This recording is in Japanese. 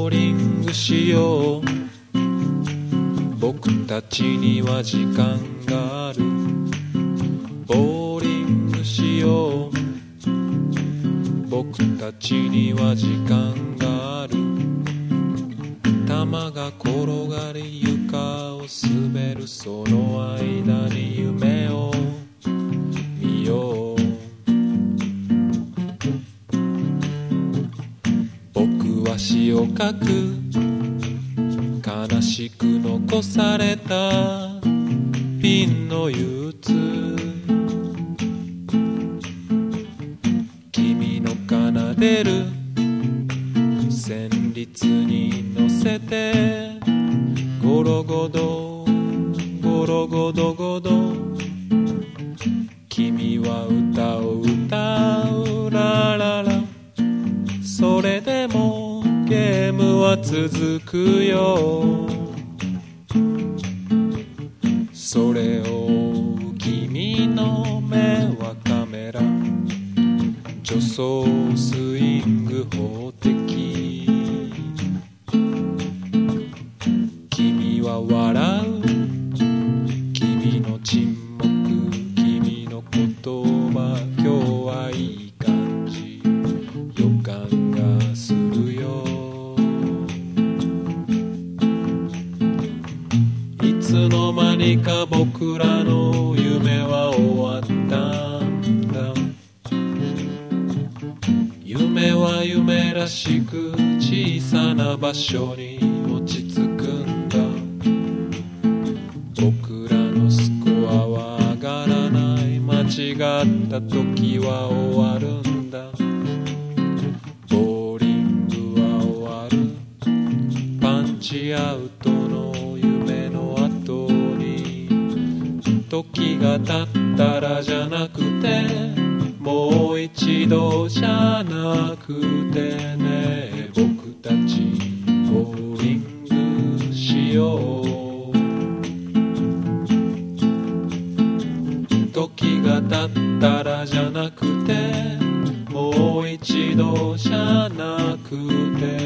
ボーリングしよう。僕たちには時間がある。ボーリングしよう。僕たちには時間がある。玉が転がり床を滑るその間に夢を見よう。僕は詩を書く。悲しく残されたピンの憂鬱。君の奏でる旋律に乗せてゴロゴドゴロゴドゴド。君は歌を歌うラララ。それでもゲームは続くよ。それを君の目はカメラ。助走スイング法的。君は笑う。君の沈黙。君の言葉。今日はいい感じ。予感がするよ。いつの間にか僕らの夢は終わったんだ。夢は夢らしく小さな場所に落ち着くんだ。僕らのスコアは上がらない。間違った時は終わるんだ。ボーリングは終わる。パンチアウトの夢の後に時が経ったらじゃなくてもう一度じゃなくてね。僕たちボーリングしよう。時が経ったらじゃなくてもう一度じゃなくて